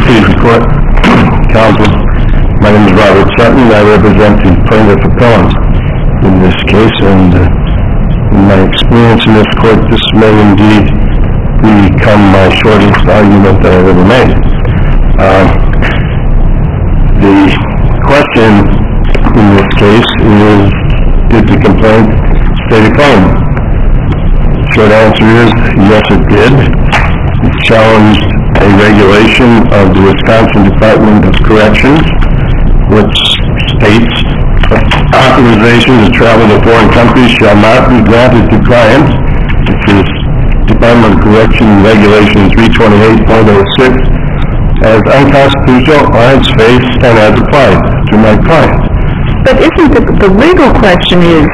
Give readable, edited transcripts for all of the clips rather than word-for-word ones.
Please report. Counsel, my name is Robert Sutton. I represent the plaintiff appellant in this case, and in my experience in this court, this may indeed become my shortest argument that I've ever made. The question in this case is, did the complaint state a claim? The short answer is, yes, it did. It challenged a regulation of the Wisconsin Department of Corrections, which states authorization to travel to foreign countries shall not be granted to clients, which is Department of Corrections Regulation 328.06, as unconstitutional on its face and as applied to my client. But isn't the legal question is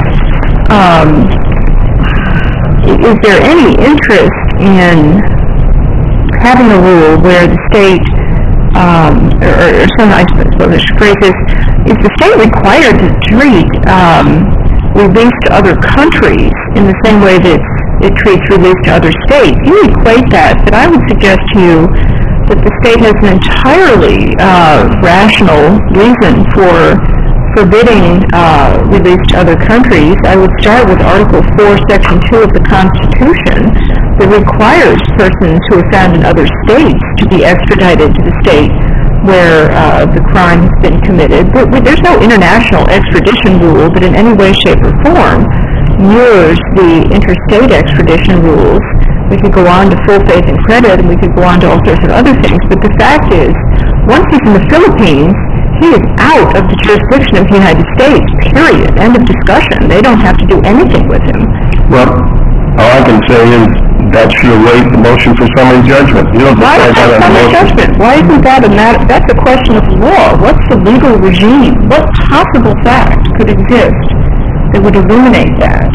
there any interest in having a rule where the state, or some, I suppose I should phrase this, is the state required to treat release to other countries in the same way that it treats release to other states? You equate that, but I would suggest to you that the state has an entirely rational reason for forbidding release to other countries. I would start with Article 4, Section 2 of the Constitution that requires persons who are found in other states to be extradited to the state where the crime has been committed. There's no international extradition rule that in any way, shape, or form mirrors the interstate extradition rules. We could go on to full faith and credit, and we could go on to all sorts of other things, but the fact is, once he's in the Philippines, he is out of the jurisdiction of the United States, period. End of discussion. They don't have to do anything with him. Well, all I can say is that should await the motion for summary judgment. You don't Why is that summary judgment? Why isn't that a matter? That's a question of law. What's the legal regime? What possible fact could exist that would illuminate that?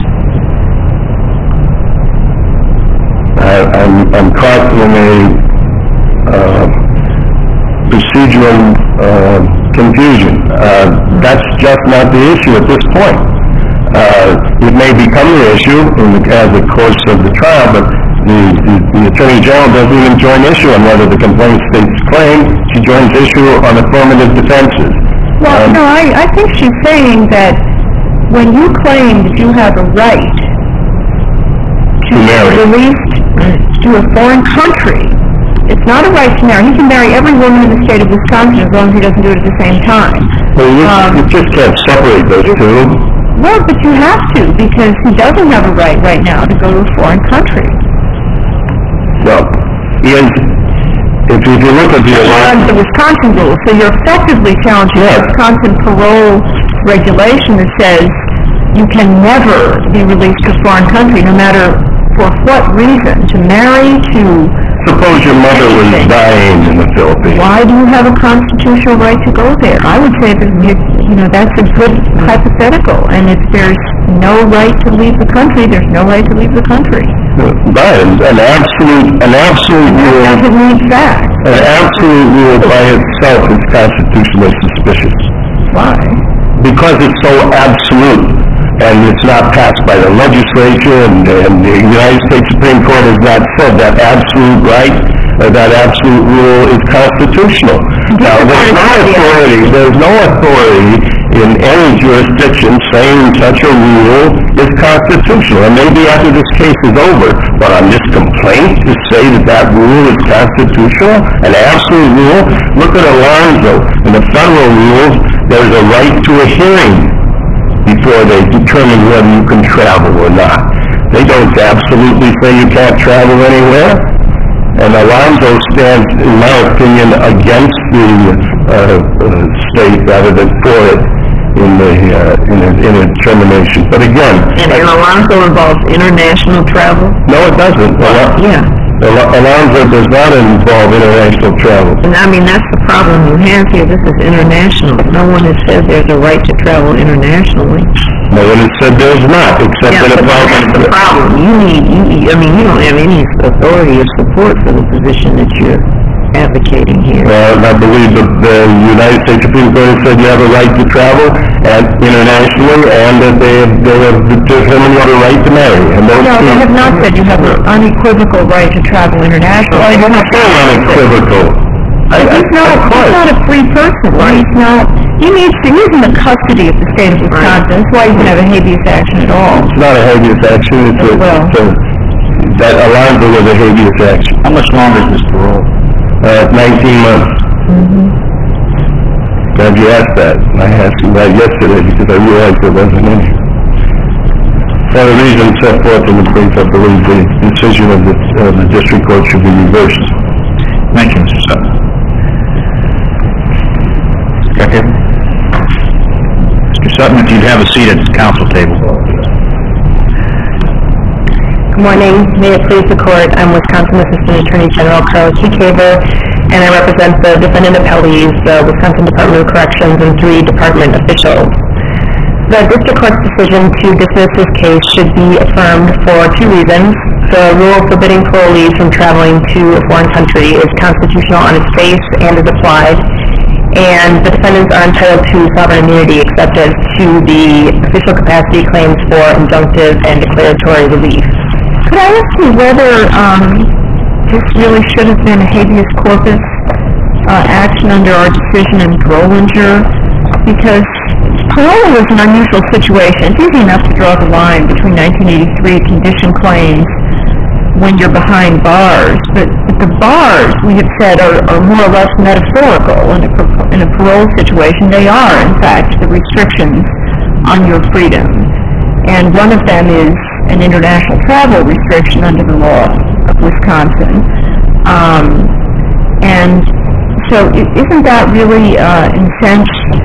I'm caught in a procedural confusion. That's just not the issue at this point. It may become the issue as the course of the trial, but the Attorney General doesn't even join issue on whether the complaint states claim. She joins issue on affirmative defenses. Well, no, I think she's saying that when you claim that you have a right to be released to a foreign country, it's not a right to marry. He can marry every woman in the state of Wisconsin as long as he doesn't do it at the same time. Well, you just can't separate those two. Well, but you have to, because he doesn't have a right now to go to a foreign country. Well, if you look at the Wisconsin rules, so you're effectively challenging the Wisconsin parole regulation that says you can never be released to a foreign country, no matter for what reason, to marry, to... Suppose your mother was dying in the Philippines. Why do you have a constitutional right to go there? I would say that, that's a good hypothetical, and if there's no right to leave the country, there's no right to leave the country. Right, an absolute rule... That doesn't mean fact. An absolute rule by itself is constitutionally suspicious. Why? Because it's so absolute, and it's not passed by the legislature, and the United States Supreme Court has not said that absolute right, that absolute rule is constitutional. Now, there's no authority in any jurisdiction saying such a rule is constitutional. And maybe after this case is over, but on this complaint to say that rule is constitutional, an absolute rule, look at Alonzo. In the federal rules, there's a right to a hearing before they determine whether you can travel or not. They don't absolutely say you can't travel anywhere. And Alonzo stands, in my opinion, against the state rather than for it in a determination. But again... And Alonzo involves international travel? No, it doesn't. Alonzo does not involve international travel. And I mean, that's the problem you have here. This is international. No one has said there's a right to travel internationally. No one has said there's not, except in a problem. That's the problem. You don't have any authority or support for the position that you're advocating here. Well, I believe the United States Supreme Court has said you have a right to travel internationally, and that they have determined you have a right to marry. And no, they have not said you have an unequivocal right to travel internationally. Well, I didn't say unequivocal. He's not a free person. Right. He's in the custody of the state of Wisconsin. That's why he doesn't have a habeas action at all. It's not a habeas action, that aligns with a habeas action. How much longer is this parole? 19 months. Glad you asked that. I asked you that yesterday because I realized it wasn't in here. For the reasons set forth in the brief, I believe the decision of the district court should be reversed. Thank you, Mr. Sutton. Second. Mr. Sutton, if you'd have a seat at the council table. Good morning. May it please the court, I'm Wisconsin Assistant Attorney General Carlos Caver, and I represent the defendant appellees, the Wisconsin Department of Corrections, and 3 department officials. The district court's decision to dismiss this case should be affirmed for 2 reasons. The rule forbidding parolees from traveling to a foreign country is constitutional on its face and is applied, and the defendants are entitled to sovereign immunity except as to the official capacity claims for injunctive and declaratory relief. Could I ask you whether this really should have been a habeas corpus action under our decision in Drollinger? Because parole is an unusual situation. It's easy enough to draw the line between 1983 condition claims when you're behind bars, but the bars, we have said, are more or less metaphorical. In a parole situation, they are, in fact, the restrictions on your freedom. And one of them is an international travel restriction under the law of Wisconsin. And so isn't that really, in a sense,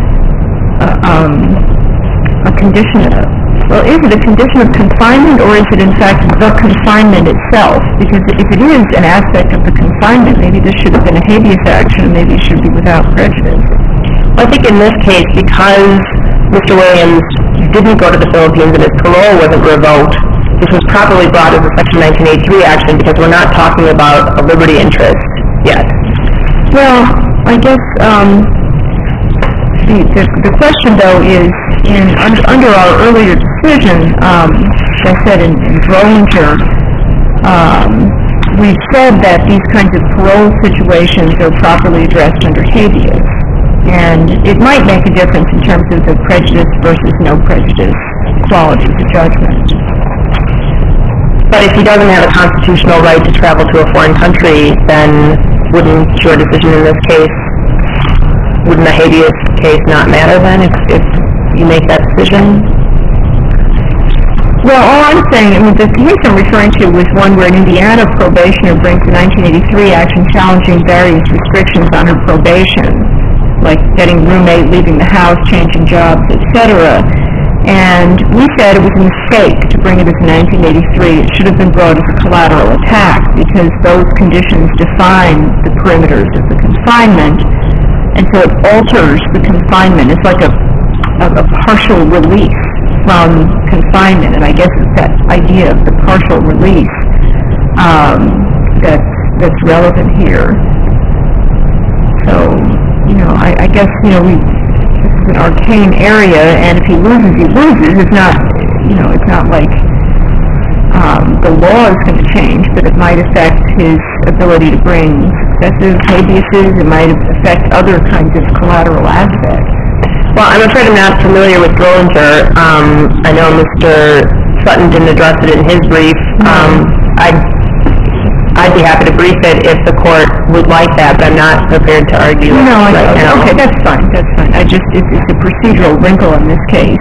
a condition of, well, is it a condition of confinement, or is it in fact the confinement itself? Because if it is an aspect of the confinement, maybe this should have been a habeas action, and maybe it should be without prejudice. Well, I think in this case, because Mr. Williams didn't go to the Philippines and his parole wasn't revoked, this was properly brought as a Section 1983 action because we're not talking about a liberty interest yet. Well, I guess the question, though, is under our earlier decision, as I said in Drollinger, we've said that these kinds of parole situations are properly addressed under habeas, and it might make a difference in terms of the prejudice versus no prejudice quality of the judgment. But if he doesn't have a constitutional right to travel to a foreign country, then wouldn't your decision in this case, wouldn't the habeas case not matter then if you make that decision? Well, all I'm saying, the case I'm referring to was one where an Indiana probationer brings a 1983 action challenging various restrictions on her probation, like getting roommate, leaving the house, changing jobs, etc. And we said it was a mistake to bring it as a 1983. It should have been brought as a collateral attack because those conditions define the perimeters of the confinement, and so it alters the confinement. It's like a partial release from confinement, and I guess it's that idea of the partial release that's relevant here. So, I guess, this is an arcane area, and if he loses, he loses. It's not, it's not like the law is going to change, but it might affect his ability to bring successive habeases. It might affect other kinds of collateral aspects. Well, I'm afraid I'm not familiar with Drollinger. I know Mr. Sutton didn't address it in his brief. I'd be happy to brief it if the court would like that, but I'm not prepared to argue it right now. Okay, that's fine. It's a procedural wrinkle in this case.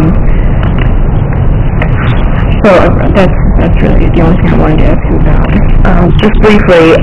So that's really the only thing I wanted to ask you about. Just briefly,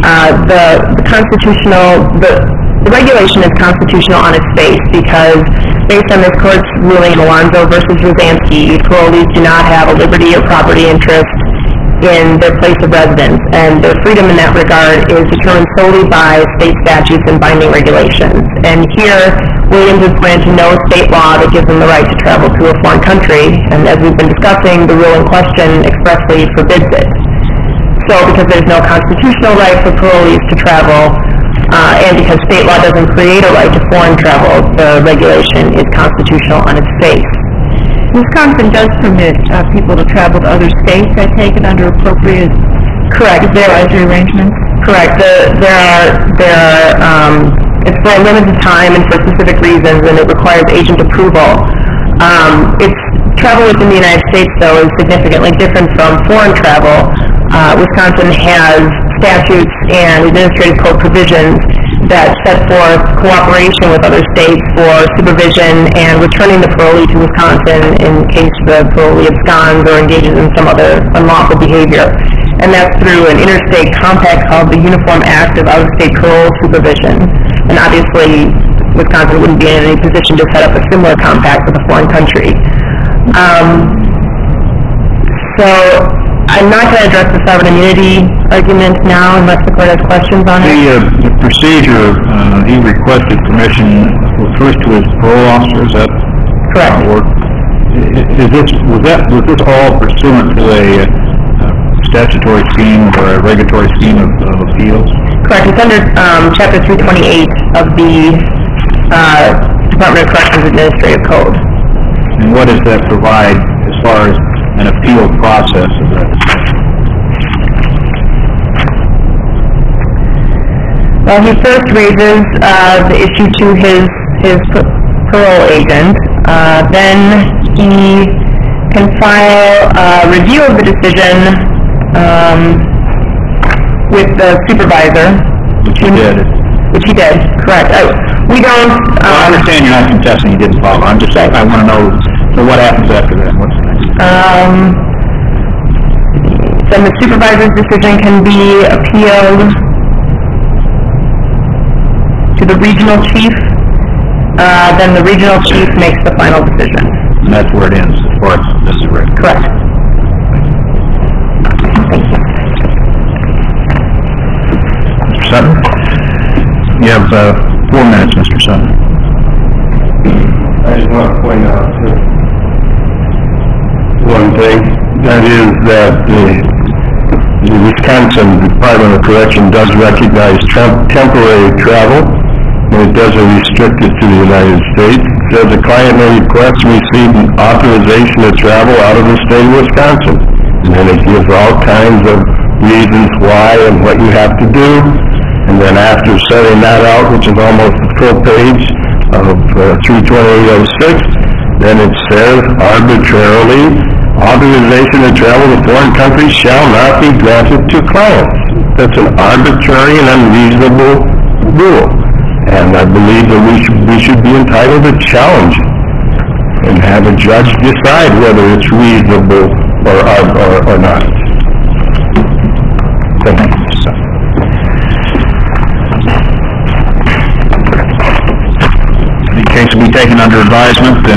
the regulation is constitutional on its face because based on this court's ruling in Alonzo versus Rosansky, parolees do not have a liberty or property interest in their place of residence, and their freedom in that regard is determined solely by state statutes and binding regulations. And here, Williams is granted no state law that gives them the right to travel to a foreign country, and as we've been discussing, the rule in question expressly forbids it. So because there's no constitutional right for parolees to travel, and because state law doesn't create a right to foreign travel, the regulation is constitutional on its face. Wisconsin does permit people to travel to other states, I take it, under appropriate supervisory arrangements? Correct. It's for a limited time and for specific reasons, and it requires agent approval. Travel within the United States, though, is significantly different from foreign travel. Wisconsin has statutes and administrative code provisions that set forth cooperation with other states for supervision and returning the parolee to Wisconsin in case the parolee absconds or engages in some other unlawful behavior. And that's through an interstate compact called the Uniform Act of Out-of-State Parole Supervision. And obviously, Wisconsin wouldn't be in any position to set up a similar compact with a foreign country. So I'm not going to address the sovereign immunity argument now unless the court has questions on it. The procedure, he requested permission first to his parole officer, is that Correct. how it worked? Was this all pursuant to a statutory scheme or a regulatory scheme of appeals? Correct. It's under Chapter 328 of the Department of Corrections Administrative Code. And what does that provide as far as an appeal process of that? Well, he first raises the issue to his parole agent. Then he can file a review of the decision with the supervisor. Which he did. Which he did, correct. We don't... I understand you're not contesting you didn't follow. I'm just saying, I want to know, so what happens after that? What's next? Then the supervisor's decision can be appealed to the regional chief. Then the regional chief makes the final decision. And that's where it ends, as far as this is written. Correct. Thank you. Mr. Sutton? You have 4 minutes, Mr. Sutton. I just want to point out one thing, that is that the Wisconsin Department of Correction does recognize temporary travel, and it doesn't restrict it to the United States. It says the client may request and receive an authorization to travel out of the state of Wisconsin. And then it gives all kinds of reasons why and what you have to do. And then after setting that out, which is almost a full page of 32806, then it says arbitrarily, authorization to travel to foreign countries shall not be granted to clients. That's an arbitrary and unreasonable rule. And I believe that we should be entitled to challenge it and have a judge decide whether it's reasonable or not. Thank you. The case will be taken under advisement.